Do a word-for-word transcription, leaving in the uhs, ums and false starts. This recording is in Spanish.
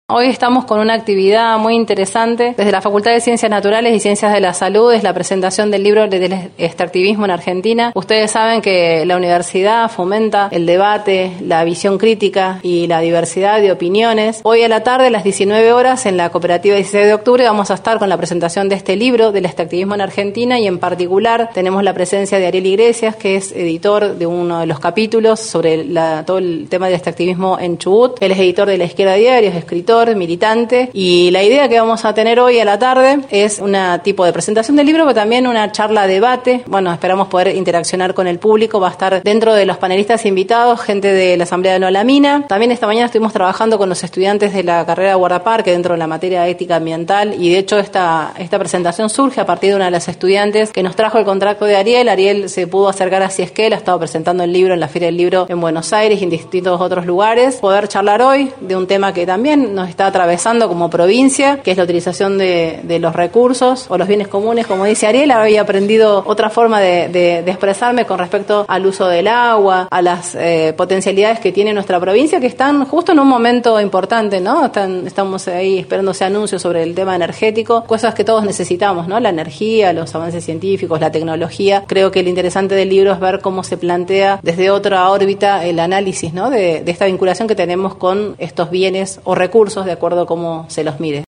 Hoy estamos con una actividad muy interesante desde la Facultad de Ciencias Naturales y Ciencias de la Salud. Es la presentación del libro del extractivismo en Argentina. Ustedes saben que la universidad fomenta el debate, la visión crítica y la diversidad de opiniones. Hoy a la tarde, a las diecinueve horas, en la Cooperativa dieciséis de octubre, vamos a estar con la presentación de este libro del extractivismo en Argentina, y en particular tenemos la presencia de Ariel Iglesias, que es editor de uno de los capítulos sobre la, todo el tema del extractivismo en Chubut. Él es editor de La Izquierda Diario, es escritor, militante, y la idea que vamos a tener hoy a la tarde es un tipo de presentación del libro, pero también una charla debate. Bueno, esperamos poder interaccionar con el público. Va a estar dentro de los panelistas invitados gente de la Asamblea de No a la Mina. También esta mañana estuvimos trabajando con los estudiantes de la carrera de guardaparque dentro de la materia de ética ambiental, y de hecho esta, esta presentación surge a partir de una de las estudiantes que nos trajo el contacto de Ariel. Ariel se pudo acercar a Ciesquel, ha estado presentando el libro en la Feria del Libro en Buenos Aires y en distintos otros lugares. Poder charlar hoy de un tema que también nos está atravesando como provincia, que es la utilización de, de los recursos o los bienes comunes, como dice Ariel. Había aprendido otra forma de, de, de expresarme con respecto al uso del agua, a las eh, potencialidades que tiene nuestra provincia, que están justo en un momento importante, ¿no? Están, estamos ahí esperando ese anuncio sobre el tema energético, cosas que todos necesitamos, ¿no? La energía, los avances científicos, la tecnología. Creo que lo interesante del libro es ver cómo se plantea desde otra órbita el análisis, ¿no? de, de esta vinculación que tenemos con estos bienes o recursos, de acuerdo a cómo se los mide.